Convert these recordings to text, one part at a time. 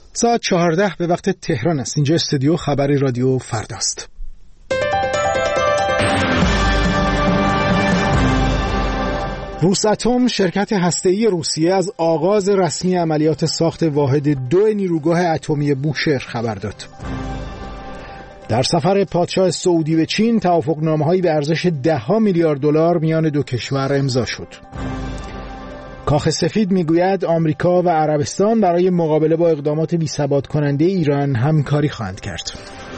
ساعت 14 به وقت تهران است. اینجا استودیو خبری رادیو فرداست. روساتوم شرکت هسته‌ای روسیه از آغاز رسمی عملیات ساخت واحد 2 نیروگاه اتمی بوشهر خبر داد. در سفر پادشاه سعودی به چین توافقنامه‌هایی به ارزش $10 میلیارد میان دو کشور امضا شد. کاخ سفید میگوید آمریکا و عربستان برای مقابله با اقدامات بی‌ثبات کننده ایران همکاری خواهند کرد.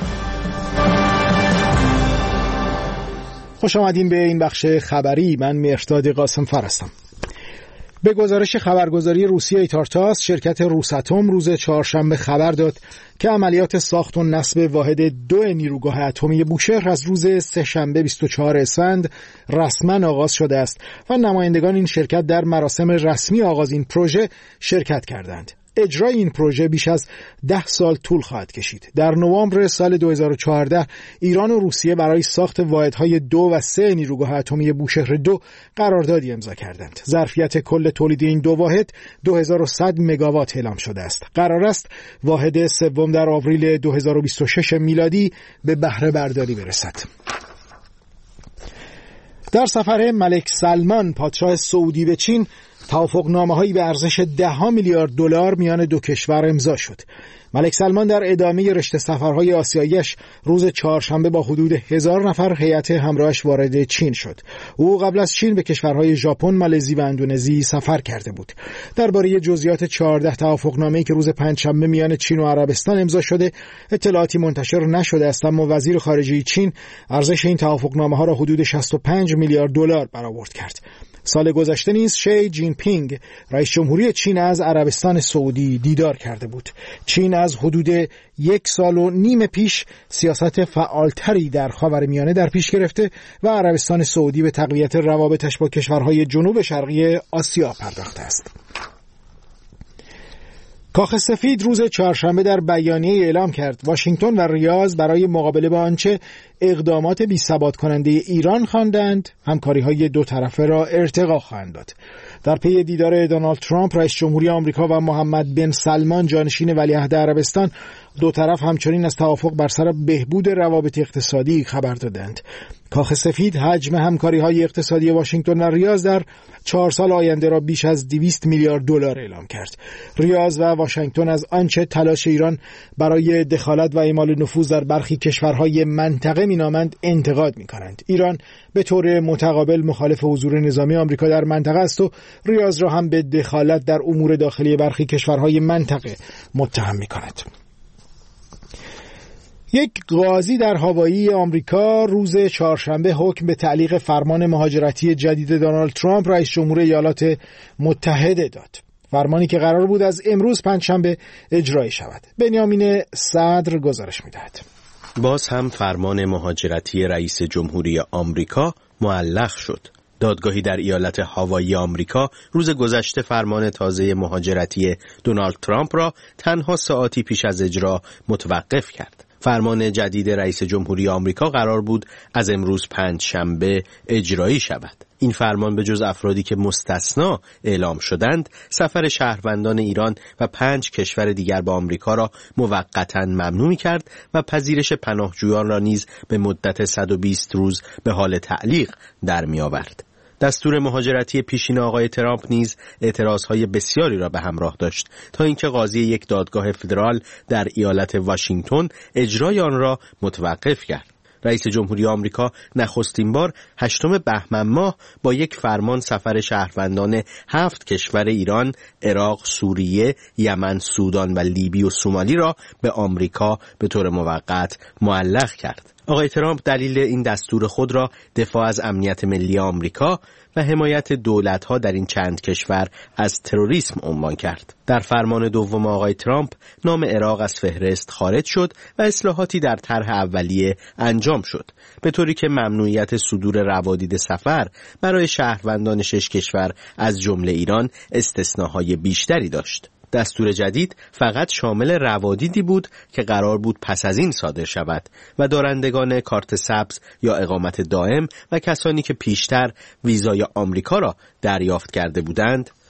خوش آمدین به این بخش خبری. من مهرداد قاسم‌فر هستم. به گزارش خبرگزاری روسیه ایتارتاس، شرکت روساتوم روز چهارشنبه خبر داد که عملیات ساخت و نصب واحد 2 نیروگاه اتمی بوشهر از روز سه‌شنبه 24 اسفند رسما آغاز شده است و نمایندگان این شرکت در مراسم رسمی آغاز این پروژه شرکت کردند. اجرای این پروژه بیش از 10 سال طول خواهد کشید. در نوامبر سال 2014 ایران و روسیه برای ساخت واحدهای 2 و 3 نیروگاه اتمی بوشهر 2 قراردادی امضا کردند. ظرفیت کل تولید این دو واحد 2100 مگاوات اعلام شده است. قرار است واحد سوم در آوریل 2026 میلادی به بهره برداری برسد. در سفر ملک سلمان پادشاه سعودی به چین توافقنامه‌هایی به ارزش $10 میلیارد میان دو کشور امضا شد. ملک سلمان در ادامه رشته سفرهای آسیایی‌اش روز چهارشنبه با حدود 1000 نفر هیئت همراهش وارد چین شد. او قبل از چین به کشورهای ژاپن، مالزی و اندونزی سفر کرده بود. درباره جزئیات 14 توافقنامه‌ای که روز پنجشنبه میان چین و عربستان امضا شده اطلاعاتی منتشر نشده است، اما وزیر خارجه چین ارزش این توافقنامه‌ها را حدود $65 میلیارد برآورد کرد. سال گذشته نیز شی جین پینگ رئیس جمهوری چین از عربستان سعودی دیدار کرده بود. چین از حدود 1.5 سال پیش سیاست فعالتری در خاورمیانه در پیش گرفته و عربستان سعودی به تقویت روابطش با کشورهای جنوب شرقی آسیا پرداخته است. کاخ سفید روز چهارشنبه در بیانیه اعلام کرد واشنگتن و ریاض برای مقابله با آنچه اقدامات بی‌ثبات کننده ایران خواندند همکاری‌های دو طرفه را ارتقا خواهند داد. در پی دیدار دونالد ترامپ رئیس جمهوری آمریکا و محمد بن سلمان جانشین ولیعهد عربستان، دو طرف همچنین از توافق بر سر بهبود روابط اقتصادی خبر دادند. کاخ سفید حجم همکاری‌های اقتصادی واشنگتن و ریاض در 4 سال آینده را بیش از $200 میلیارد اعلام کرد. ریاض و واشنگتن از آنچه تلاش ایران برای دخالت و اعمال نفوذ در برخی کشورهای منطقه مینامند انتقاد می‌کنند. ایران به طور متقابل مخالف حضور نظامی آمریکا در منطقه است و ریاض را هم به دخالت در امور داخلی برخی کشورهای منطقه متهم می‌کند. یک قاضی در هاوایی آمریکا روز چهارشنبه حکم به تعلیق فرمان مهاجرتی جدید دونالد ترامپ رئیس جمهور ایالات متحده داد. فرمانی که قرار بود از امروز پنجشنبه اجرایی شود. بنیامین صدر گزارش می‌دهد. باز هم فرمان مهاجرتی رئیس جمهوری آمریکا معلق شد. دادگاهی در ایالت هاوایی آمریکا روز گذشته فرمان تازه مهاجرتی دونالد ترامپ را تنها ساعاتی پیش از اجرا متوقف کرد. فرمان جدید رئیس جمهوری آمریکا قرار بود از امروز پنجشنبه اجرایی شود. این فرمان به جز افرادی که مستثنا اعلام شدند، سفر شهروندان ایران و 5 کشور دیگر به آمریکا را موقتاً ممنوع کرد و پذیرش پناهجویان را نیز به مدت 120 روز به حال تعلیق در می آورد. دستور مهاجرتی پیشین آقای ترامپ نیز اعتراضهای بسیاری را به همراه داشت تا اینکه قاضی یک دادگاه فدرال در ایالت واشنگتن اجرای آن را متوقف کرد. رئیس جمهوری آمریکا نخستین بار 8 بهمن ماه با یک فرمان سفر شهروندان 7 کشور ایران، عراق، سوریه، یمن، سودان و لیبی و سومالی را به آمریکا به طور موقت معلق کرد. آقای ترامپ دلیل این دستور خود را دفاع از امنیت ملی آمریکا و حمایت دولت‌ها در این چند کشور از تروریسم عنوان کرد. در فرمان دوم آقای ترامپ نام عراق از فهرست خارج شد و اصلاحاتی در طرح اولیه انجام شد، به طوری که ممنوعیت صدور روادید سفر برای شهروندان 6 کشور از جمله ایران استثناهای بیشتری داشت. دستور جدید فقط شامل روادیدی بود که قرار بود پس از این صادر شود و دارندگان کارت سبز یا اقامت دائم و کسانی که پیشتر ویزای آمریکا را دریافت کرده بودند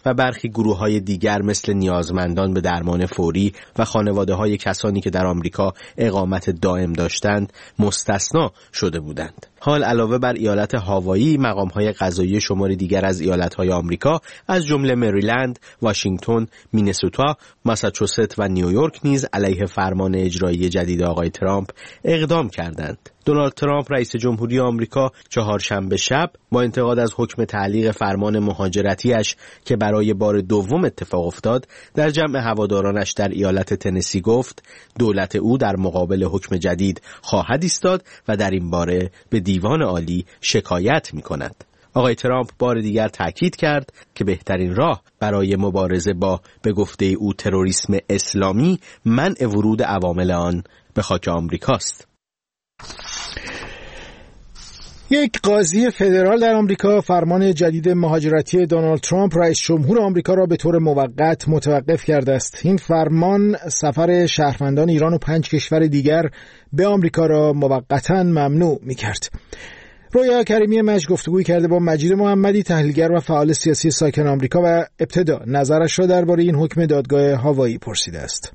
و برخی گروه‌های دیگر مثل نیازمندان به درمان فوری و خانواده‌های کسانی که در آمریکا اقامت دائم داشتند مستثنا شده بودند. حال علاوه بر ایالت هاوایی، مقام‌های قضایی شماری دیگر از ایالت‌های آمریکا از جمله مریلند، واشنگتن، مینسوتا، ماساچوست و نیویورک نیز علیه فرمان اجرایی جدید آقای ترامپ اقدام کردند. دونالد ترامپ رئیس جمهوری آمریکا چهارشنبه شب با انتقاد از حکم تعلیق فرمان مهاجرتیش که برای بار دوم اتفاق افتاد، در جمع هوادارانش در ایالت تنسی گفت دولت او در مقابل حکم جدید خواهد ایستاد و در این باره به دیوان عالی شکایت می‌کند. آقای ترامپ بار دیگر تاکید کرد که بهترین راه برای مبارزه با به گفته او تروریسم اسلامی منع ورود عوامل آن به خاک آمریکاست. یک قاضی فدرال در آمریکا فرمان جدید مهاجرتی دونالد ترامپ رئیس جمهور آمریکا را به طور موقت متوقف کرده است. این فرمان سفر شهروندان ایران و 5 کشور دیگر به آمریکا را موقتاً ممنوع می‌کرد. رویا کریمی مج گفتگوی کرده با مجید محمدی، تحلیلگر و فعال سیاسی ساکن آمریکا، و ابتدا نظرش را درباره این حکم دادگاه هاوایی پرسیده است.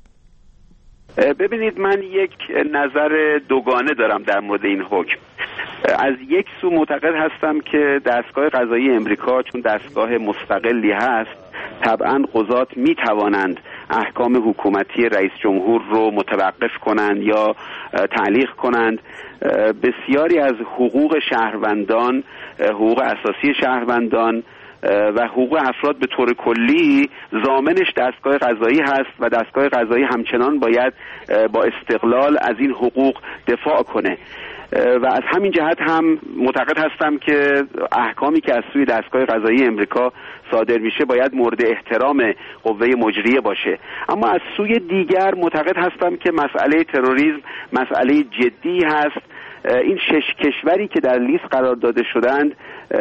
ببینید، من یک نظر دوگانه دارم در مورد این حکم. از یک سو معتقد هستم که دستگاه قضایی امریکا چون دستگاه مستقلی هست، طبعاً قضات می توانند احکام حکومتی رئیس جمهور رو متوقف کنند یا تعلیق کنند. بسیاری از حقوق شهروندان، حقوق اساسی شهروندان و حقوق افراد به طور کلی ضامنش دستگاه قضایی هست و دستگاه قضایی همچنان باید با استقلال از این حقوق دفاع کنه و از همین جهت هم معتقد هستم که احکامی که از سوی دستگاه قضایی امریکا صادر میشه باید مورد احترام قوه مجریه باشه. اما از سوی دیگر معتقد هستم که مسئله تروریسم مسئله جدی هست. این 6 کشوری که در لیست قرار داده شدند،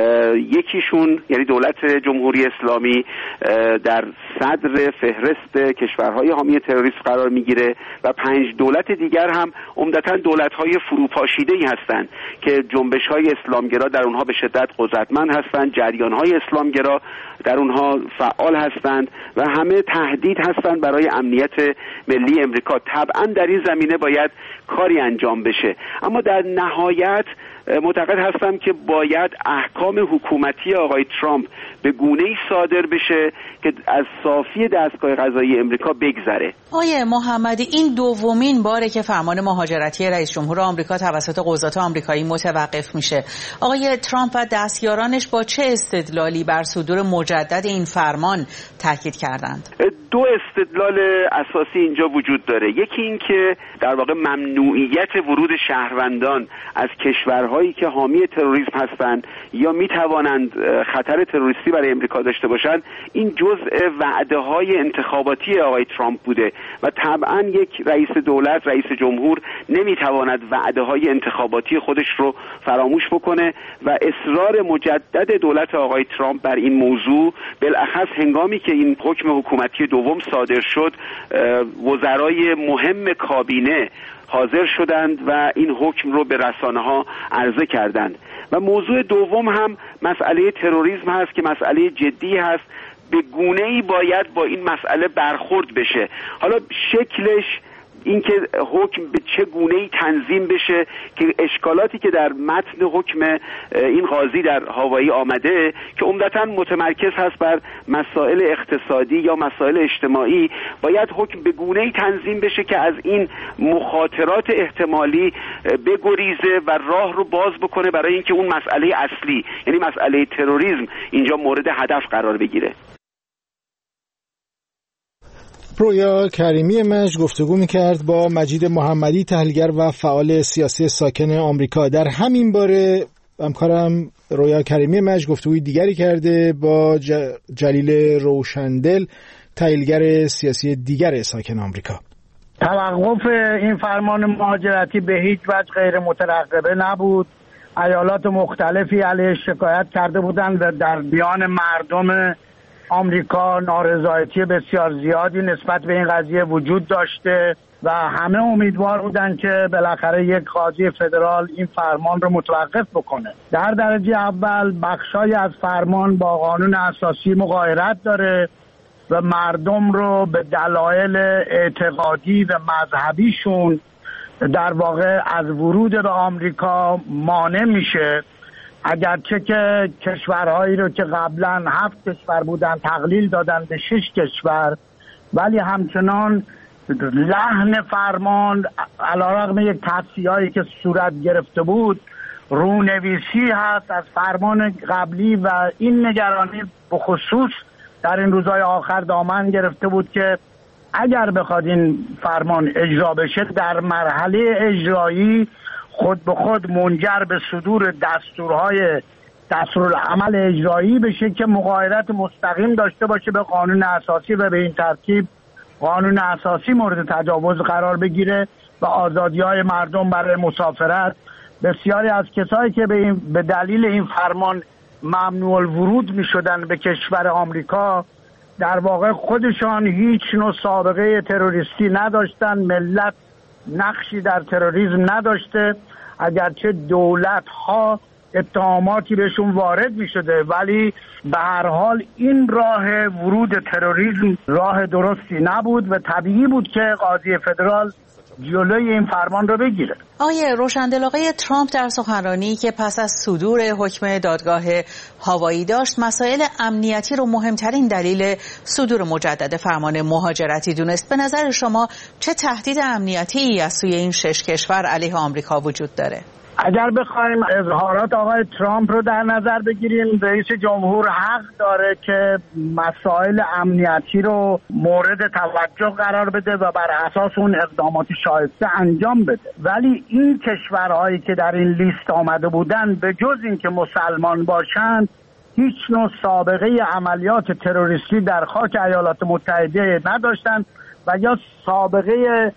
یکیشون یعنی دولت جمهوری اسلامی در صدر فهرست کشورهای حامی تروریسم قرار میگیره و 5 دولت دیگر هم عمدتاً دولت‌های فروپاشیده‌ای هستند که جنبش‌های اسلامگرا در اونها به شدت قدرتمند هستند، جریان‌های اسلامگرا در اونها فعال هستند و همه تهدید هستند برای امنیت ملی امریکا. طبعاً در این زمینه باید کاری انجام بشه، اما در نهایت معتقد هستم که باید احکام حکومتی آقای ترامپ به گونه‌ای صادر بشه که از صافی دستگاه قضایی امریکا بگذره. آقای محمدی، این دومین باره که فرمان مهاجرتی رئیس جمهور آمریکا توسط قضات آمریکایی متوقف میشه. آقای ترامپ و دستیارانش با چه استدلالی بر صدور مجدد این فرمان تاکید کردند؟ 2 استدلال اساسی اینجا وجود داره. یکی این که در واقع ممنوعیت ورود شهروندان از کشورهایی که حامی تروریسم هستند یا میتوانند خطر تروریستی برای امریکا داشته باشند، این جزء وعده‌های انتخاباتی آقای ترامپ بوده و طبعا یک رئیس دولت، رئیس جمهور نمیتواند وعده‌های انتخاباتی خودش رو فراموش بکنه و اصرار مجدد دولت آقای ترامپ بر این موضوع، بالاخص هنگامی که این حکم حکومتی دوم صادر شد، وزرای مهم کابینه حاضر شدند و این حکم رو به رسانه‌ها عرضه کردند. و موضوع دوم هم مسئله تروریسم هست که مسئله جدی هست، به گونه‌ای باید با این مسئله برخورد بشه. حالا شکلش، این که حکم به چه گونه‌ای تنظیم بشه، که اشکالاتی که در متن حکم این قاضی در هاوایی آمده که عمدتاً متمرکز هست بر مسائل اقتصادی یا مسائل اجتماعی، باید حکم به گونه‌ای تنظیم بشه که از این مخاطرات احتمالی بگریزه و راه رو باز بکنه برای اینکه اون مسئله اصلی، یعنی مسئله تروریسم، اینجا مورد هدف قرار بگیره. رویا کریمی مج گفتگو میکرد با مجید محمدی، تحلیلگر و فعال سیاسی ساکن آمریکا. در همین باره همکارم رویا کریمی مج گفتگوی دیگری کرده با جلیل روشندل، تحلیلگر سیاسی دیگر ساکن آمریکا. توقف این فرمان مهاجرتی به هیچ وجه غیر مترقبه نبود. ایالات مختلفی علیه شکایت کرده بودند و در بیان مردم آمریکا نارضایتی بسیار زیادی نسبت به این قضیه وجود داشته و همه امیدوار بودن که بالاخره یک قاضی فدرال این فرمان رو متوقف بکنه. در درجه اول بخشای از فرمان با قانون اساسی مغایرت داره و مردم رو به دلایل اعتقادی و مذهبیشون در واقع از ورود به آمریکا مانع میشه، اگرچه که کشورهایی رو که قبلا 7 کشور بودن تقلیل دادن به 6 کشور، ولی همچنان لحن فرمان علیرغم یک تصحیحاتی که صورت گرفته بود رونویسی هست از فرمان قبلی و این نگرانی به خصوص در این روزهای آخر دامن گرفته بود که اگر بخواد این فرمان اجرا بشه در مرحله اجرایی خود به خود منجر به صدور دستورالعمل اجرایی بشه که مغایرت مستقیم داشته باشه به قانون اساسی و به این ترتیب قانون اساسی مورد تجاوز قرار بگیره و آزادی‌های مردم برای مسافرت. بسیاری از کسایی که به دلیل این فرمان ممنوع الورود می‌شدن به کشور آمریکا در واقع خودشان هیچ نوع سابقه تروریستی نداشتن، ملت نقشی در تروریسم نداشته، اگرچه دولت‌ها اتهاماتی بهشون وارد می‌شده ولی به هر حال این راه ورود تروریسم راه درستی نبود و طبیعی بود که قاضی فدرال جلوی این فرمان رو بگیره. آقای روشندل، آقای ترامپ در سخنرانی که پس از صدور حکم دادگاه هاوایی داشت مسائل امنیتی رو مهمترین دلیل صدور مجدد فرمان مهاجرتی دونست. به نظر شما چه تهدید امنیتی از سوی این 6 کشور علیه آمریکا وجود داره؟ اگر بخوایم اظهارات آقای ترامپ رو در نظر بگیریم، رئیس جمهور حق داره که مسائل امنیتی رو مورد توجه قرار بده و بر اساس اون اقدامات شایسته انجام بده، ولی این کشورهایی که در این لیست آمده بودن به جز این که مسلمان باشند هیچ نوع سابقه عملیات تروریستی در خاک ایالات متحده نداشتند و یا سابقه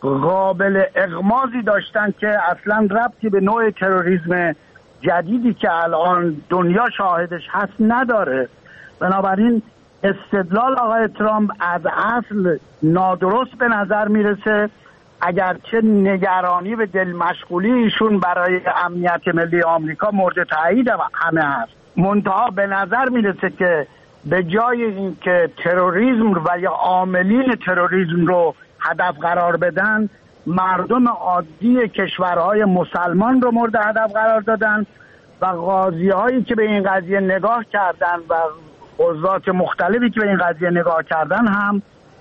قابل اغماضی داشتن که اصلا ربطی به نوع تروریسم جدیدی که الان دنیا شاهدش هست نداره. بنابراین استدلال آقای ترامپ از اصل نادرست به نظر میرسه، اگرچه نگرانی به دل مشغولی ایشون برای امنیت ملی آمریکا مورد تایید همه هست، منتها به نظر میرسه که به جای اینکه تروریسم و یا عاملین تروریسم رو هدف قرار بدن، مردم عادی کشورهای مسلمان رو مورد هدف قرار دادن و قاضی‌هایی که به این قضیه نگاه کردن و قضات مختلفی که به این قضیه نگاه کردن هم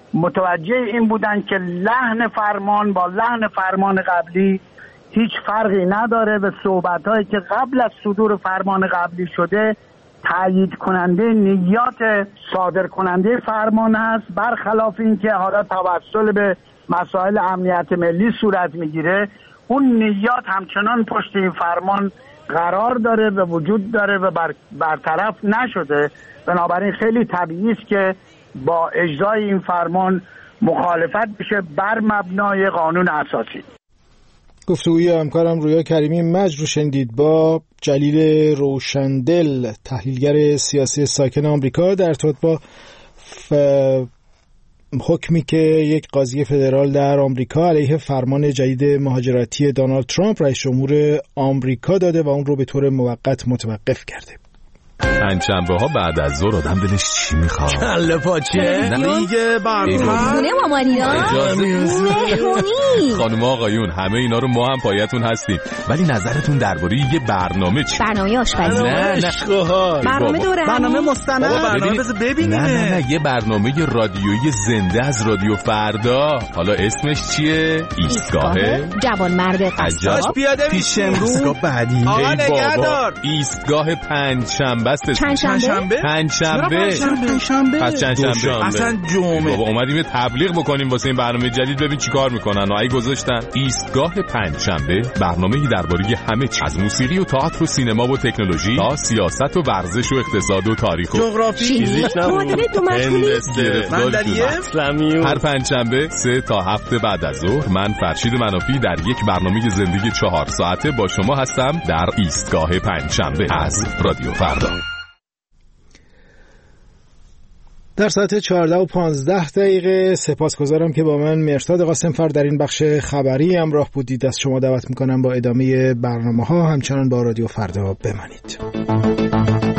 متوجه این بودن که لحن فرمان با لحن فرمان قبلی هیچ فرقی نداره و صحبت‌هایی که قبل از صدور فرمان قبلی شده تایید کننده نیات صادر کننده فرمان هست، برخلاف این که حالا توسل به مسائل امنیت ملی صورت میگیره. اون نیات همچنان پشت این فرمان قرار داره و وجود داره و برطرف نشده. بنابراین خیلی طبیعی است که با اجرای این فرمان مخالفت بشه بر مبنای قانون اساسی. گفتگوی همکارم رویا کریمی مجد رو شنیدید با جلیل روشندل، تحلیلگر سیاسی ساکن آمریکا، در ارتباط با حکمی که یک قاضی فدرال در آمریکا علیه فرمان جدید مهاجرتی دونالد ترامپ رئیس جمهور آمریکا داده و اون رو به طور موقت متوقف کرده. پنجشنبه ها بعد از ظهر آدم دلش چی میخواد؟ کله پاچه دیگه خونه مامانینا مهمونی. خانم آقایون همه اینا رو ما هم پایتون هستیم، ولی نظرتون درباره یه برنامه چی؟ برنامه آشپزی. نه برنامه دوره، برنامه مستند، برنامه بذار ببینیم. نه یه برنامه رادیویی زنده از رادیو فردا. حالا اسمش چیه؟ ایستگاه جوانمرد قصاب. پیاده پیش امروز بعدی. آقا نگهدار. ایستگاه پنجشنبه است. پنجشنبه؟ پس چندشنبه اصلا جمعه. بابا اومدیم یه تبلیغ بکنیم واسه این برنامه جدید، ببین چیکار میکنن و ای گذاشتن ایستگاه پنجشنبه، برنامه‌ای درباره همه چیز از موسیقی و تئاتر و سینما و تکنولوژی تا سیاست و ورزش و اقتصاد و تاریخ و جغرافی، فیزیک، معادله دو مشغولی، اسلامی. هر پنجشنبه 3 تا 7 بعد از ظهر من فرشید منافی در یک برنامه زندگی 4 ساعته با شما هستم در ایستگاه پنجشنبه از رادیو فردا. در ساعت 14:15 سپاسگزارم که با من مرتاد قاسمفر در این بخش خبری همراه بودید. از شما دعوت میکنم با ادامه برنامه‌ها همچنان با رادیو فردا بمانید.